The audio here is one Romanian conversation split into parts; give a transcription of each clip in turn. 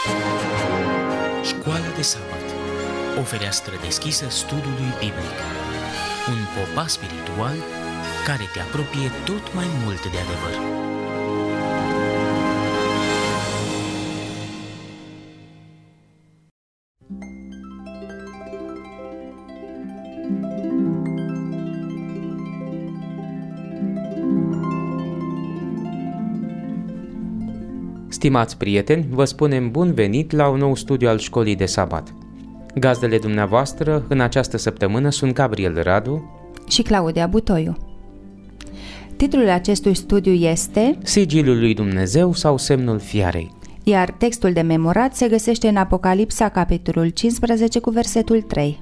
Școala de sabat, o fereastră deschisă studiului biblic, un popas spiritual care te apropie tot mai mult de adevăr. Stimați prieteni, vă spunem bun venit la un nou studiu al Școlii de Sabat. Gazdele dumneavoastră în această săptămână sunt Gabriel Radu și Claudia Butoiu. Titlul acestui studiu este Sigiliul lui Dumnezeu sau Semnul Fiarei. Iar textul de memorat se găsește în Apocalipsa, capitolul 15, cu versetul 3.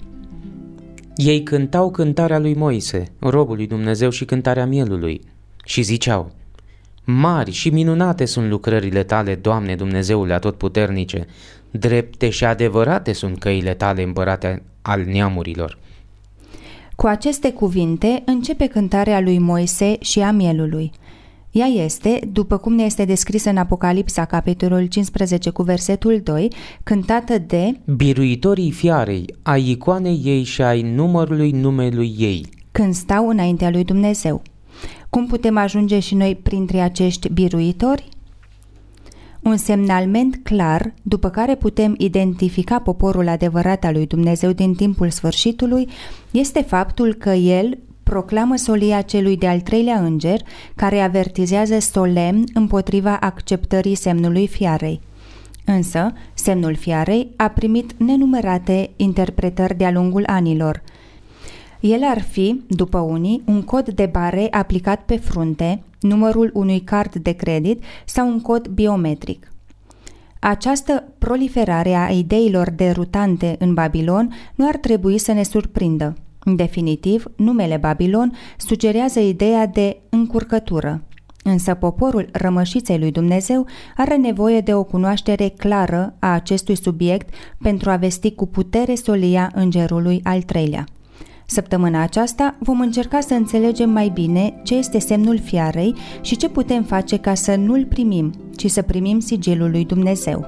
Ei cântau cântarea lui Moise, robul lui Dumnezeu, și cântarea mielului, și ziceau: Mari și minunate sunt lucrările tale, Doamne Dumnezeule Atotputernice, drepte și adevărate sunt căile tale, împărate al neamurilor. Cu aceste cuvinte începe cântarea lui Moise și a mielului. Ea este, după cum ne este descrisă în Apocalipsa, capitolul 15, cu versetul 2, cântată de biruitorii fiarei, ai icoanei ei și ai numărului numelui ei, când stau înaintea lui Dumnezeu. Cum putem ajunge și noi printre acești biruitori? Un semnalment clar, după care putem identifica poporul adevărat al lui Dumnezeu din timpul sfârșitului, este faptul că el proclamă solia celui de-al treilea înger, care avertizează solemn împotriva acceptării semnului fiarei. Însă, semnul fiarei a primit nenumărate interpretări de-a lungul anilor. El ar fi, după unii, un cod de bare aplicat pe frunte, numărul unui card de credit sau un cod biometric. Această proliferare a ideilor derutante în Babilon nu ar trebui să ne surprindă. În definitiv, numele Babilon sugerează ideea de încurcătură. Însă poporul rămășiței lui Dumnezeu are nevoie de o cunoaștere clară a acestui subiect pentru a vesti cu putere solia îngerului al treilea. Săptămâna aceasta vom încerca să înțelegem mai bine ce este semnul fiarei și ce putem face ca să nu-l primim, ci să primim sigiliul lui Dumnezeu.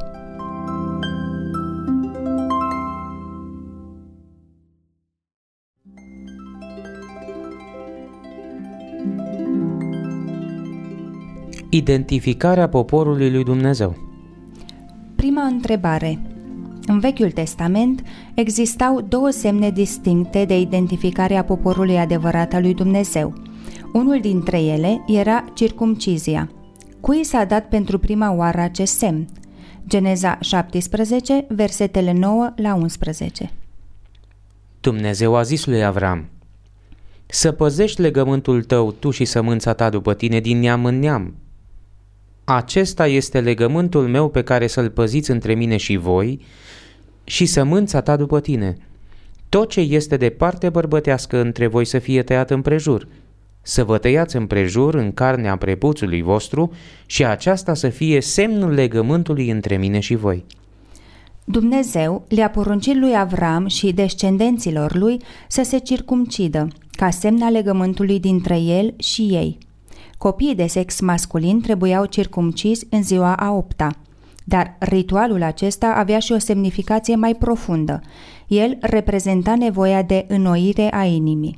Identificarea poporului lui Dumnezeu. Prima întrebare. În Vechiul Testament existau două semne distincte de identificare a poporului adevărat al lui Dumnezeu. Unul dintre ele era circumcizia. Cui s-a dat pentru prima oară acest semn? Geneza 17, versetele 9 la 11. Dumnezeu a zis lui Avram: să păzești legământul tău, tu și sămânța ta după tine din neam în neam. Acesta este legământul meu pe care să-l păziți între mine și voi și sămânța ta după tine. Tot ce este de parte bărbătească între voi să fie tăiat împrejur. Să vă tăiați împrejur în carnea prepuțului vostru și aceasta să fie semnul legământului între mine și voi. Dumnezeu le-a poruncit lui Avram și descendenților lui să se circumcidă, ca semn al legământului dintre el și ei. Copiii de sex masculin trebuiau circumcizi în ziua a 8-a, dar ritualul acesta avea și o semnificație mai profundă. El reprezenta nevoia de înnoire a inimii.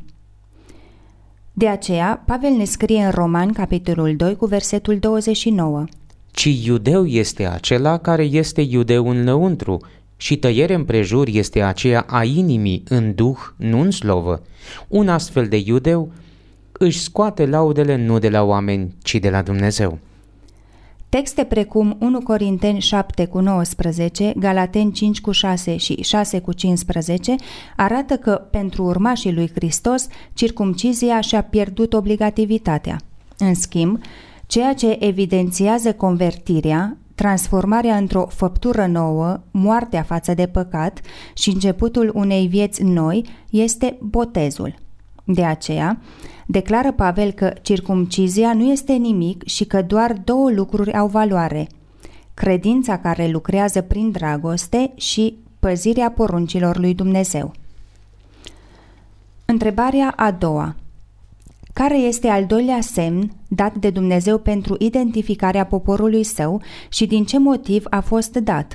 De aceea, Pavel ne scrie în Romani, capitolul 2, cu versetul 29. Ci iudeu este acela care este iudeu în lăuntru și tăiere împrejur este aceea a inimii în duh, nu în slovă. Un astfel de iudeu își scoate laudele nu de la oameni, ci de la Dumnezeu. Texte precum 1 Corinteni 7 cu 19, Galateni 5 cu 6 și 6 cu 15 arată că pentru urmașii lui Hristos circumcizia și-a pierdut obligativitatea. În schimb, ceea ce evidențiază convertirea, transformarea într-o făptură nouă, moartea față de păcat și începutul unei vieți noi este botezul. De aceea, declară Pavel că circumcizia nu este nimic și că doar două lucruri au valoare: credința care lucrează prin dragoste și păzirea poruncilor lui Dumnezeu. Întrebarea a doua. Care este al doilea semn dat de Dumnezeu pentru identificarea poporului său și din ce motiv a fost dat?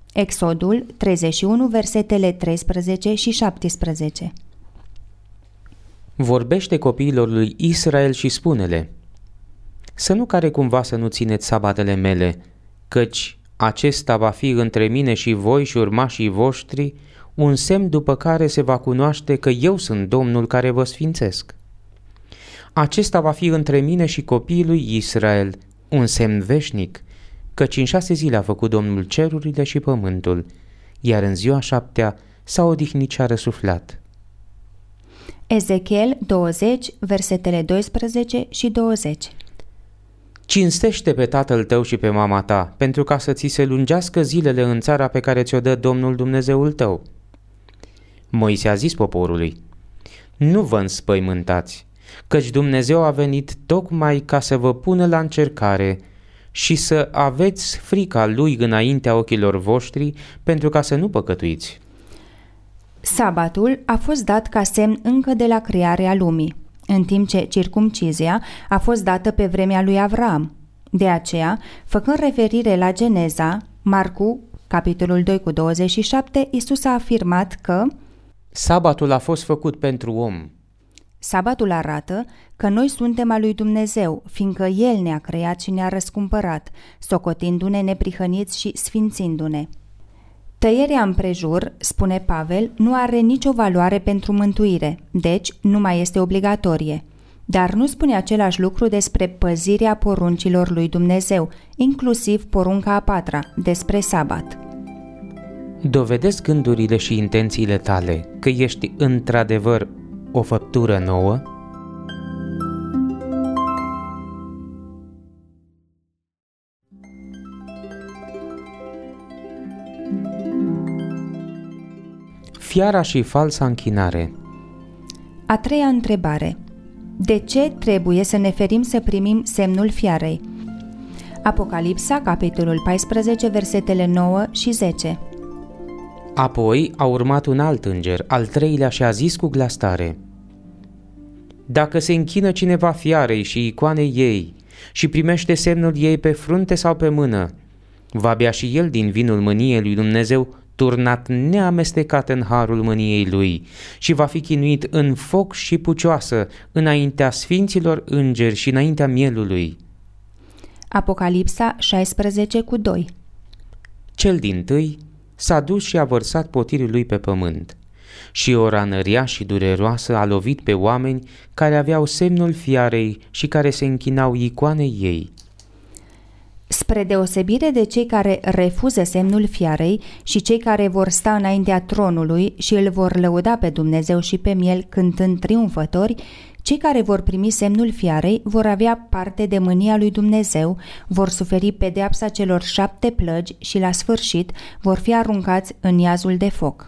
Exodul 31, versetele 13 și 17. Vorbește copiilor lui Israel și spune-le: să nu care cumva să nu țineți sabatele mele, căci acesta va fi între mine și voi și urmașii voștri un semn după care se va cunoaște că eu sunt Domnul care vă sfințesc. Acesta va fi între mine și copiii lui Israel un semn veșnic, căci în 6 zile a făcut Domnul cerurile și pământul, iar în ziua 7-a s-a odihnit și a răsuflat. Ezechiel 20, versetele 12 și 20. Cinstește pe tatăl tău și pe mama ta, pentru ca să ți se lungească zilele în țara pe care ți-o dă Domnul Dumnezeul tău. Moise a zis poporului: nu vă înspăimântați, căci Dumnezeu a venit tocmai ca să vă pună la încercare și să aveți frica Lui înaintea ochilor voștri, pentru ca să nu păcătuiți. Sabatul a fost dat ca semn încă de la crearea lumii, în timp ce circumcizia a fost dată pe vremea lui Avram. De aceea, făcând referire la Geneza, Marcu, capitolul 2 cu 27, Iisus a afirmat că sabatul a fost făcut pentru om. Sabatul arată că noi suntem a lui Dumnezeu, fiindcă El ne-a creat și ne-a răscumpărat, socotindu-ne neprihăniți și sfințindu-ne. Tăierea împrejur, spune Pavel, nu are nicio valoare pentru mântuire, deci nu mai este obligatorie. Dar nu spune același lucru despre păzirea poruncilor lui Dumnezeu, inclusiv porunca a 4-a, despre sabat. Dovedesc gândurile și intențiile tale că ești într-adevăr o făptură nouă? Fiara și falsa închinare. A treia întrebare. De ce trebuie să ne ferim să primim semnul fiarei? Apocalipsa, capitolul 14, versetele 9 și 10. Apoi a urmat un alt înger, al treilea, și a zis cu glas tare: dacă se închină cineva fiarei și icoanei ei și primește semnul ei pe frunte sau pe mână, va bea și el din vinul mâniei lui Dumnezeu, turnat neamestecat în harul mâniei lui, și va fi chinuit în foc și pucioasă înaintea sfinților îngeri și înaintea mielului. Apocalipsa 16 cu 2. Cel dintâi s-a dus și a vărsat potirul lui pe pământ, și o rană rea și dureroasă a lovit pe oameni care aveau semnul fiarei și care se închinau icoanei ei. Spre deosebire de cei care refuză semnul fiarei și cei care vor sta înaintea tronului și îl vor lăuda pe Dumnezeu și pe miel cântând triumfători, cei care vor primi semnul fiarei vor avea parte de mânia lui Dumnezeu, vor suferi pedeapsa celor 7 plăgi și la sfârșit vor fi aruncați în iazul de foc.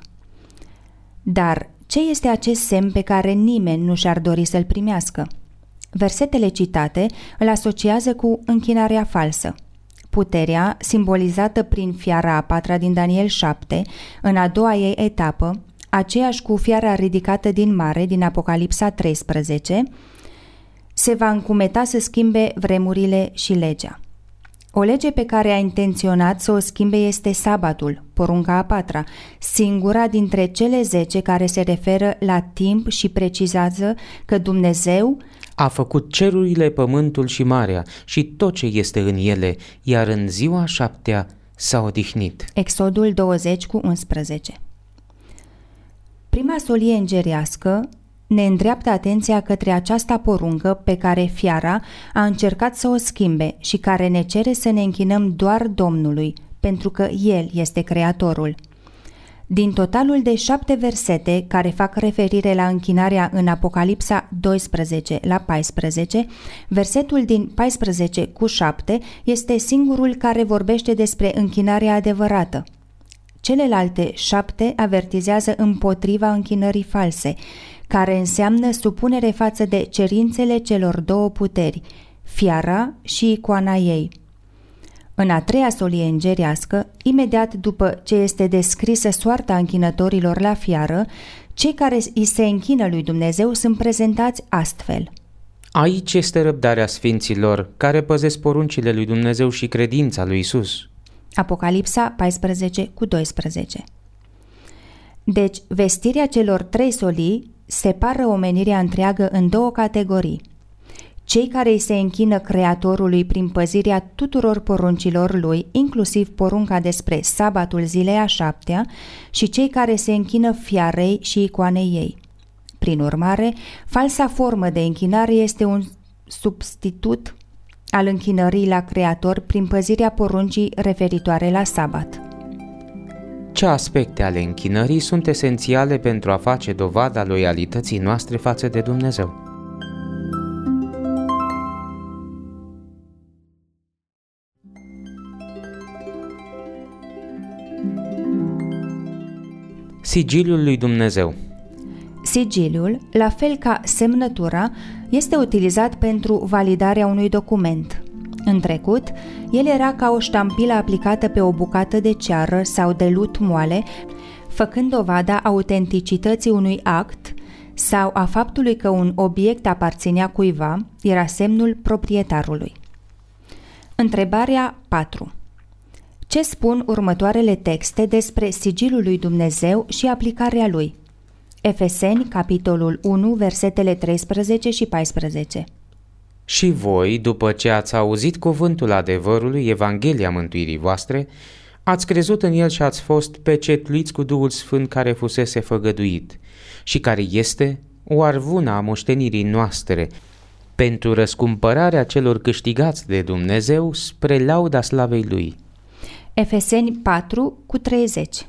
Dar ce este acest semn pe care nimeni nu și-ar dori să-l primească? Versetele citate îl asociază cu închinarea falsă. Puterea, simbolizată prin fiara a 4-a din Daniel 7, în a doua ei etapă, aceeași cu fiara ridicată din mare din Apocalipsa 13, se va încumeta să schimbe vremurile și legea. O lege pe care a intenționat să o schimbe este sabatul, porunca a 4-a, singura dintre cele 10 care se referă la timp și precizează că Dumnezeu a făcut cerurile, pământul și marea și tot ce este în ele, iar în ziua 7-a s-a odihnit. Exodul 20 cu 11. Prima solie îngerească ne îndreaptă atenția către această poruncă pe care fiara a încercat să o schimbe și care ne cere să ne închinăm doar Domnului, pentru că El este Creatorul. Din totalul de 7 versete care fac referire la închinarea în Apocalipsa 12 la 14, versetul din 14 cu 7 este singurul care vorbește despre închinarea adevărată. Celelalte 7 avertizează împotriva închinării false, care înseamnă supunere față de cerințele celor 2 puteri, fiara și icoana ei. În a treia solie îngerească, imediat după ce este descrisă soarta închinătorilor la fiară, cei care îi se închină lui Dumnezeu sunt prezentați astfel. Aici este răbdarea sfinților care păzesc poruncile lui Dumnezeu și credința lui Isus. Apocalipsa 14:12. Deci, vestirea celor 3 solii separă omenirea întreagă în 2 categorii. Cei care îi se închină Creatorului prin păzirea tuturor poruncilor lui, inclusiv porunca despre sabatul zilei a 7-a, și cei care se închină fiarei și icoanei ei. Prin urmare, falsa formă de închinare este un substitut al închinării la Creator prin păzirea poruncii referitoare la sabat. Ce aspecte ale închinării sunt esențiale pentru a face dovada loialității noastre față de Dumnezeu? Sigiliul lui Dumnezeu. Sigiliul, la fel ca semnătura, este utilizat pentru validarea unui document. În trecut, el era ca o ștampilă aplicată pe o bucată de ceară sau de lut moale, făcând dovada autenticității unui act sau a faptului că un obiect aparținea cuiva, era semnul proprietarului. Întrebarea 4. Ce spun următoarele texte despre sigiliul lui Dumnezeu și aplicarea lui? Efeseni, capitolul 1, versetele 13 și 14. Și voi, după ce ați auzit cuvântul adevărului, Evanghelia mântuirii voastre, ați crezut în el și ați fost pecetluiți cu Duhul Sfânt care fusese făgăduit și care este o arvună a moștenirii noastre pentru răscumpărarea celor câștigați de Dumnezeu spre lauda slavei Lui. Efeseni 4:30.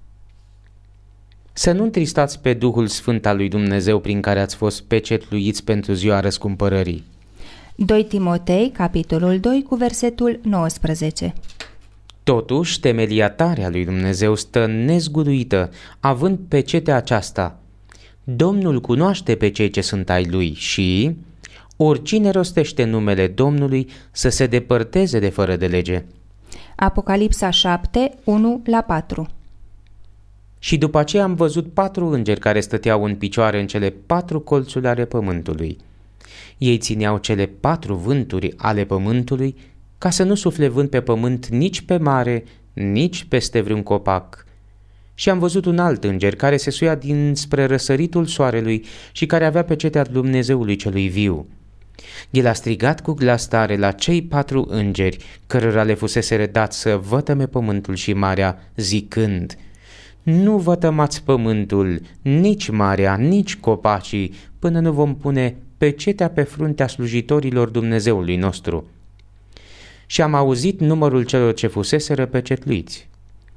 Să nu întristați pe Duhul Sfânt al lui Dumnezeu prin care ați fost pecetluiți pentru ziua răscumpărării. 2 Timotei, capitolul 2, cu versetul 19. Totuși, temelia tare a lui Dumnezeu stă nezguduită, având pecetea aceasta: Domnul cunoaște pe cei ce sunt ai lui și oricine rostește numele Domnului să se depărteze de fără de lege. Apocalipsa 7:1-4. Și după aceea am văzut 4 îngeri care stăteau în picioare în cele 4 colțuri ale pământului. Ei țineau cele 4 vânturi ale pământului ca să nu sufle vânt pe pământ nici pe mare, nici peste vreun copac. Și am văzut un alt înger care se suia dinspre răsăritul soarelui și care avea pecetea Dumnezeului celui viu. El a strigat cu glas tare la cei 4 îngeri, cărora le fusese redat să vătăme pământul și marea, zicând: Nu vătămați pământul, nici marea, nici copacii, până nu vom pune pecetea pe fruntea slujitorilor Dumnezeului nostru. Și am auzit numărul celor ce fuseseră pecetluiți: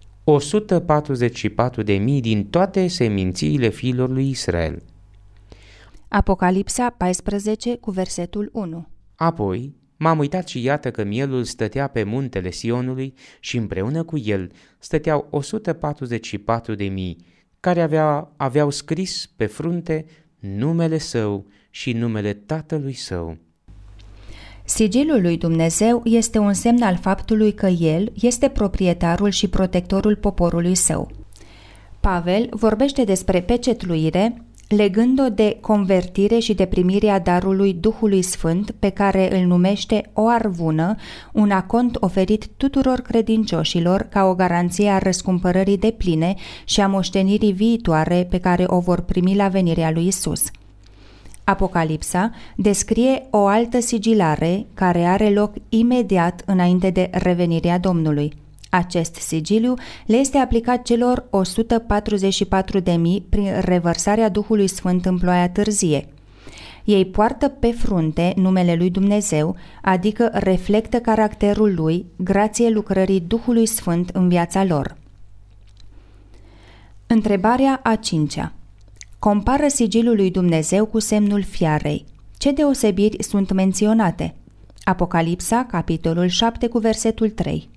144.000 din toate semințiile fiilor lui Israel. Apocalipsa 14 cu versetul 1. Apoi m-am uitat și iată că mielul stătea pe muntele Sionului și împreună cu el stăteau 144.000 care aveau scris pe frunte numele său și numele tatălui său. Sigiliul lui Dumnezeu este un semn al faptului că El este proprietarul și protectorul poporului său. Pavel vorbește despre pecetluire, legând-o de convertire și de primirea darului Duhului Sfânt, pe care îl numește o arvună, un acont oferit tuturor credincioșilor ca o garanție a răscumpărării depline și a moștenirii viitoare pe care o vor primi la venirea lui Isus. Apocalipsa descrie o altă sigilare care are loc imediat înainte de revenirea Domnului. Acest sigiliu le este aplicat celor 144.000 prin revărsarea Duhului Sfânt în ploaia târzie. Ei poartă pe frunte numele lui Dumnezeu, adică reflectă caracterul lui, grație lucrării Duhului Sfânt în viața lor. Întrebarea a 5-a. Compară sigiliul lui Dumnezeu cu semnul fiarei. Ce deosebiri sunt menționate? Apocalipsa, capitolul 7 cu versetul 3.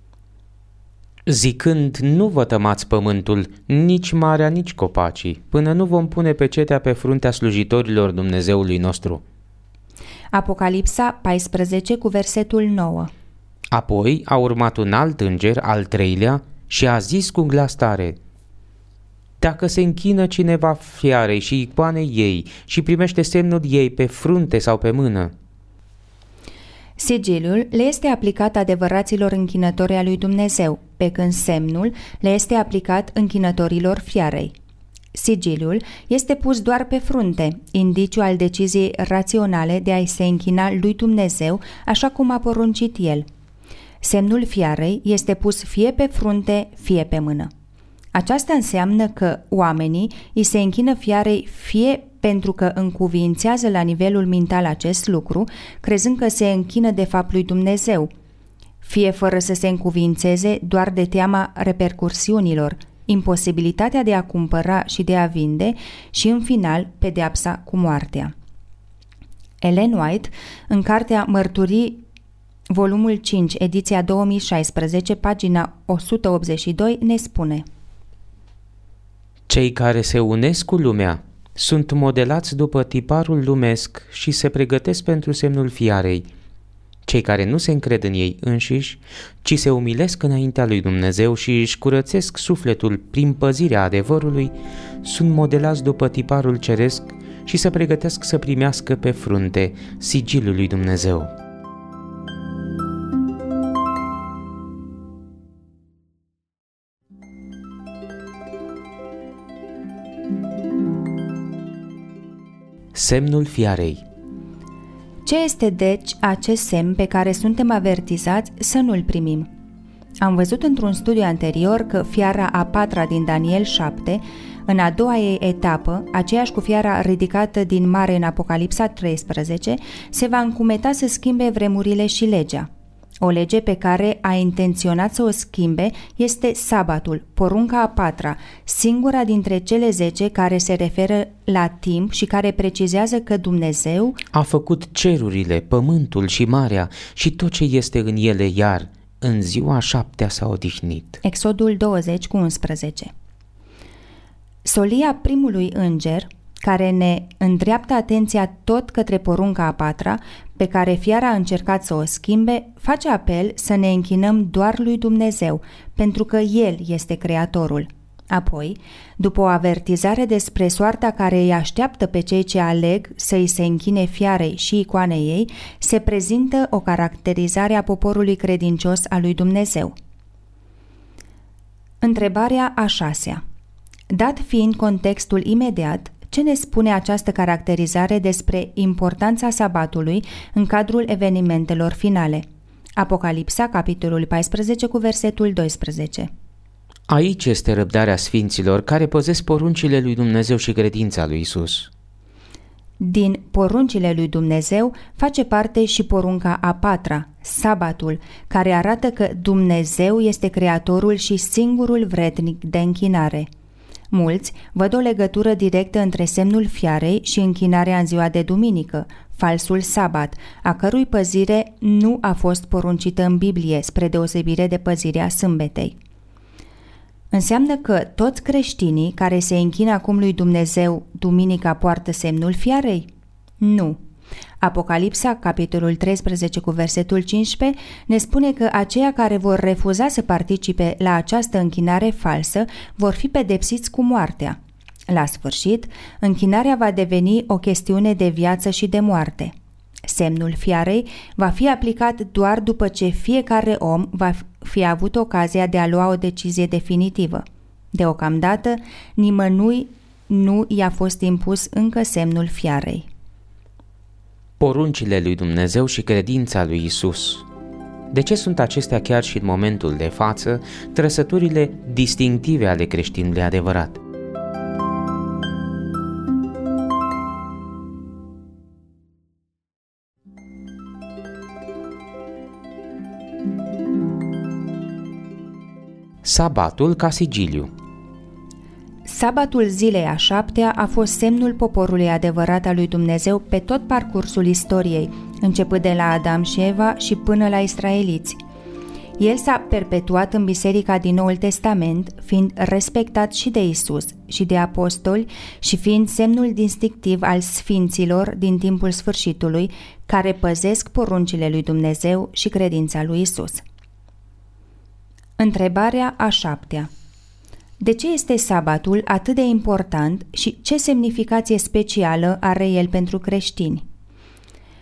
Zicând: Nu vătămați pământul, nici marea, nici copacii, până nu vom pune pecetea pe fruntea slujitorilor Dumnezeului nostru. Apocalipsa 14 cu versetul 9. Apoi a urmat un alt înger, al 3-lea, și a zis cu glas tare: Dacă se închină cineva fiarei și icoanei ei și primește semnul ei pe frunte sau pe mână. Sigiliul le este aplicat adevăraților închinători ai lui Dumnezeu, pe când semnul le este aplicat închinătorilor fiarei. Sigiliul este pus doar pe frunte, indiciu al deciziei raționale de a-i se închina lui Dumnezeu așa cum a poruncit el. Semnul fiarei este pus fie pe frunte, fie pe mână. Aceasta înseamnă că oamenii îi se închină fiarei fie pentru că încuviințează la nivelul mental acest lucru, crezând că se închină de fapt lui Dumnezeu, fie fără să se încuviințeze doar de teama repercursiunilor, imposibilitatea de a cumpăra și de a vinde și, în final, pedeapsa cu moartea. Ellen White, în cartea Mărturii, volumul 5, ediția 2016, pagina 182, ne spune: Cei care se unesc cu lumea sunt modelați după tiparul lumesc și se pregătesc pentru semnul fiarei. Cei care nu se încred în ei înșiși, ci se umilesc înaintea lui Dumnezeu și își curățesc sufletul prin păzirea adevărului, sunt modelați după tiparul ceresc și se pregătesc să primească pe frunte sigiliul lui Dumnezeu. Semnul fiarei. Ce este deci acest semn pe care suntem avertizați să nu-l primim? Am văzut într-un studiu anterior că fiara a patra din Daniel 7, în a doua ei etapă, aceeași cu fiara ridicată din mare în Apocalipsa 13, se va încumeta să schimbe vremurile și legea. O lege pe care a intenționat să o schimbe este sabatul, porunca a patra, singura dintre cele 10 care se referă la timp și care precizează că Dumnezeu a făcut cerurile, pământul și marea și tot ce este în ele, iar în ziua 7-a s-a odihnit. Exodul 20:11. Solia primului înger, care ne îndreaptă atenția tot către porunca a patra, pe care fiara a încercat să o schimbe, face apel să ne închinăm doar lui Dumnezeu, pentru că El este Creatorul. Apoi, după o avertizare despre soarta care îi așteaptă pe cei ce aleg să îi se închine fiarei și icoanei ei, se prezintă o caracterizare a poporului credincios al lui Dumnezeu. Întrebarea a 6-a. Dat fiind contextul imediat, ce ne spune această caracterizare despre importanța sabatului în cadrul evenimentelor finale? Apocalipsa, capitolul 14, cu versetul 12. Aici este răbdarea sfinților care păzesc poruncile lui Dumnezeu și credința lui Isus. Din poruncile lui Dumnezeu face parte și porunca a patra, sabatul, care arată că Dumnezeu este Creatorul și singurul vrednic de închinare. Mulți văd o legătură directă între semnul fiarei și închinarea în ziua de duminică, falsul sabat, a cărui păzire nu a fost poruncită în Biblie, spre deosebire de păzirea sâmbetei. Înseamnă că toți creștinii care se închină acum lui Dumnezeu duminica poartă semnul fiarei? Nu. Apocalipsa, capitolul 13 cu versetul 15, ne spune că aceia care vor refuza să participe la această închinare falsă vor fi pedepsiți cu moartea. La sfârșit, închinarea va deveni o chestiune de viață și de moarte. Semnul fiarei va fi aplicat doar după ce fiecare om va fi avut ocazia de a lua o decizie definitivă. Deocamdată, nimănui nu i-a fost impus încă semnul fiarei. Poruncile lui Dumnezeu și credința lui Isus. De ce sunt acestea chiar și în momentul de față trăsăturile distinctive ale creștinului adevărat? Sabatul ca sigiliu. Sabatul zilei a 7-a a fost semnul poporului adevărat al lui Dumnezeu pe tot parcursul istoriei, începând de la Adam și Eva și până la israeliți. El s-a perpetuat în biserica din Noul Testament, fiind respectat și de Isus și de apostoli și fiind semnul distinctiv al sfinților din timpul sfârșitului, care păzesc poruncile lui Dumnezeu și credința lui Isus. Întrebarea a 7-a. De ce este sabatul atât de important și ce semnificație specială are el pentru creștini?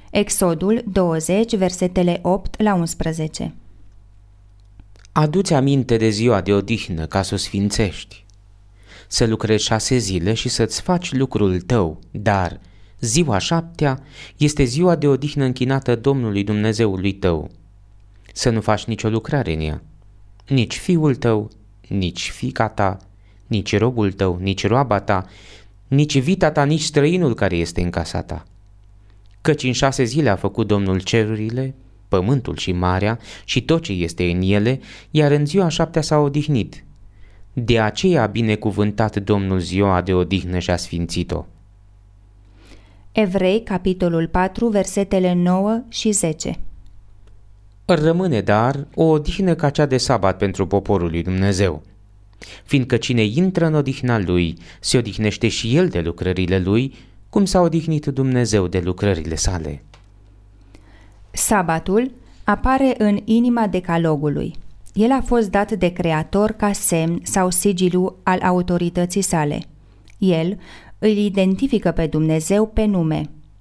Exodul 20, versetele 8 la 11. Adu-ți aminte de ziua de odihnă ca să o sfințești. Să lucrezi 6 zile și să-ți faci lucrul tău, dar ziua 7-a este ziua de odihnă închinată Domnului Dumnezeului tău. Să nu faci nicio lucrare în ea, nici fiul tău, nici fiica ta, nici robul tău, nici roaba ta, nici vita ta, nici străinul care este în casa ta. Căci în 6 zile a făcut Domnul cerurile, pământul și marea și tot ce este în ele, iar în ziua 7-a s-a odihnit. De aceea a binecuvântat Domnul ziua de odihnă și a sfințit-o. Evrei, capitolul 4, versetele 9 și 10. Rămâne dar o odihnă ca cea de sabat pentru poporul lui Dumnezeu, fiindcă cine intră în odihna lui se odihnește și el de lucrările lui, cum s-a odihnit Dumnezeu de lucrările sale. Sabatul apare în inima decalogului. El a fost dat de Creator ca semn sau sigiliu al autorității sale. El îl identifică pe Dumnezeu pe nume.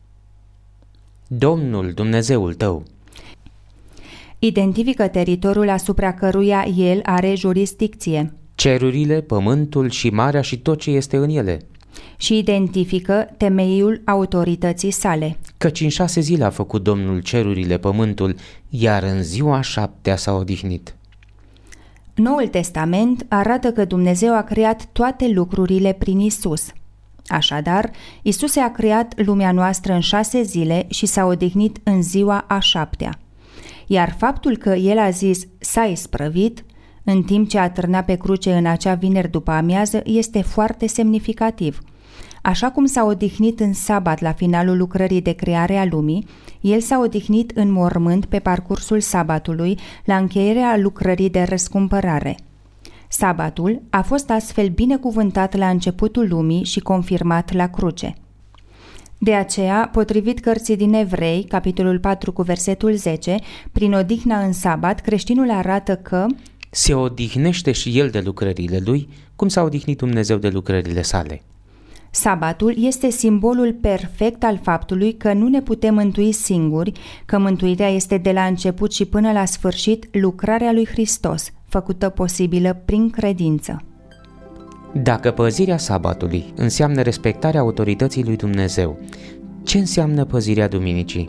Domnul Dumnezeul tău. Identifică teritoriul asupra căruia el are jurisdicție. Cerurile, pământul și marea și tot ce este în ele. Și identifică temeiul autorității sale. Căci în 6 zile a făcut Domnul cerurile, pământul, iar în ziua 7-a s-a odihnit. Noul Testament arată că Dumnezeu a creat toate lucrurile prin Isus. Așadar, Isus a creat lumea noastră în 6 zile și s-a odihnit în ziua a 7-a. Iar faptul că El a zis s-a isprăvit, în timp ce atârna pe cruce în acea vineri după amiază, este foarte semnificativ. Așa cum s-a odihnit în sabat la finalul lucrării de creare a lumii, El s-a odihnit în mormânt pe parcursul sabatului la încheierea lucrării de răscumpărare. Sabatul a fost astfel binecuvântat la începutul lumii și confirmat la cruce. De aceea, potrivit cărții din Evrei, capitolul 4 cu versetul 10, prin odihna în sabat, creștinul arată că se odihnește și el de lucrările lui, cum s-a odihnit Dumnezeu de lucrările sale. Sabatul este simbolul perfect al faptului că nu ne putem mântui singuri, că mântuirea este de la început și până la sfârșit lucrarea lui Hristos, făcută posibilă prin credință. Dacă păzirea sabatului înseamnă respectarea autorității lui Dumnezeu, ce înseamnă păzirea duminicii?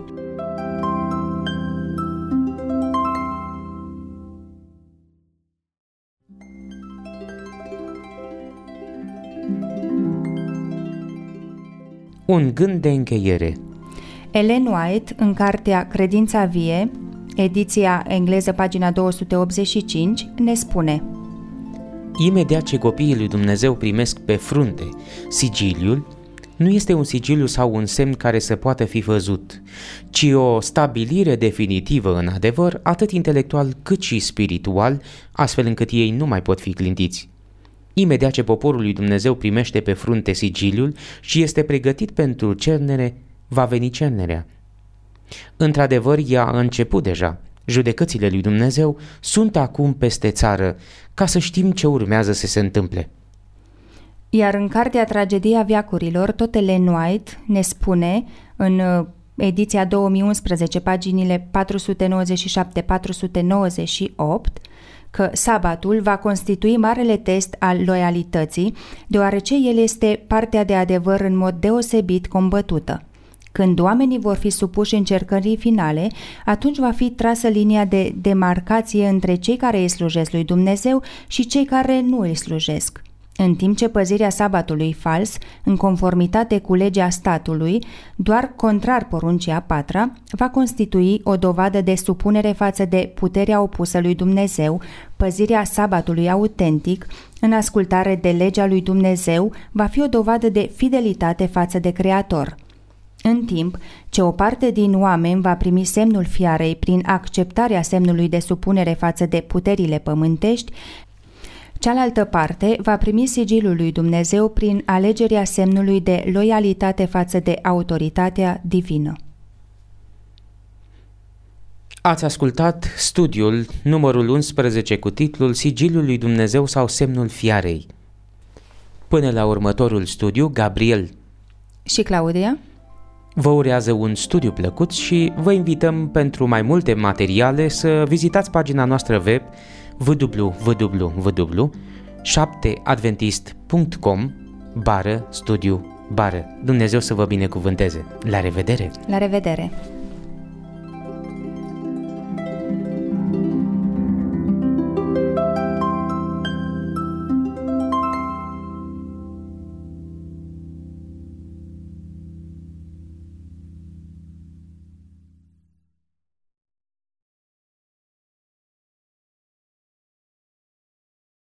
Un gând de încheiere. Ellen White, în cartea Credința vie, ediția engleză, pagina 285, ne spune: imediat ce copiii lui Dumnezeu primesc pe frunte sigiliul, nu este un sigiliu sau un semn care să poată fi văzut, ci o stabilire definitivă în adevăr, atât intelectual cât și spiritual, astfel încât ei nu mai pot fi clintiți. Imediat ce poporul lui Dumnezeu primește pe frunte sigiliul și este pregătit pentru cernere, va veni cernerea. Într-adevăr, ea a început deja. Judecățile lui Dumnezeu sunt acum peste țară, ca să știm ce urmează să se întâmple. Iar în cartea Tragedia veacurilor, tot Ellen White ne spune, în ediția 2011, paginile 497-498, că sabatul va constitui marele test al loialității, deoarece el este partea de adevăr în mod deosebit combătută. Când oamenii vor fi supuși încercării finale, atunci va fi trasă linia de demarcație între cei care îi slujesc lui Dumnezeu și cei care nu îi slujesc. În timp ce păzirea sabatului fals, în conformitate cu legea statului, doar contrar poruncii a 4-a, va constitui o dovadă de supunere față de puterea opusă lui Dumnezeu, păzirea sabatului autentic, în ascultare de legea lui Dumnezeu, va fi o dovadă de fidelitate față de Creator. În timp ce o parte din oameni va primi semnul fiarei prin acceptarea semnului de supunere față de puterile pământești, cealaltă parte va primi sigiliul lui Dumnezeu prin alegerea semnului de loialitate față de autoritatea divină. Ați ascultat studiul numărul 11 cu titlul Sigiliul lui Dumnezeu sau semnul fiarei. Până la următorul studiu, Gabriel și Claudia Vă urează un studiu plăcut și vă invităm pentru mai multe materiale să vizitați pagina noastră web www.7adventist.com/studiu. Dumnezeu să vă binecuvânteze! La revedere! La revedere!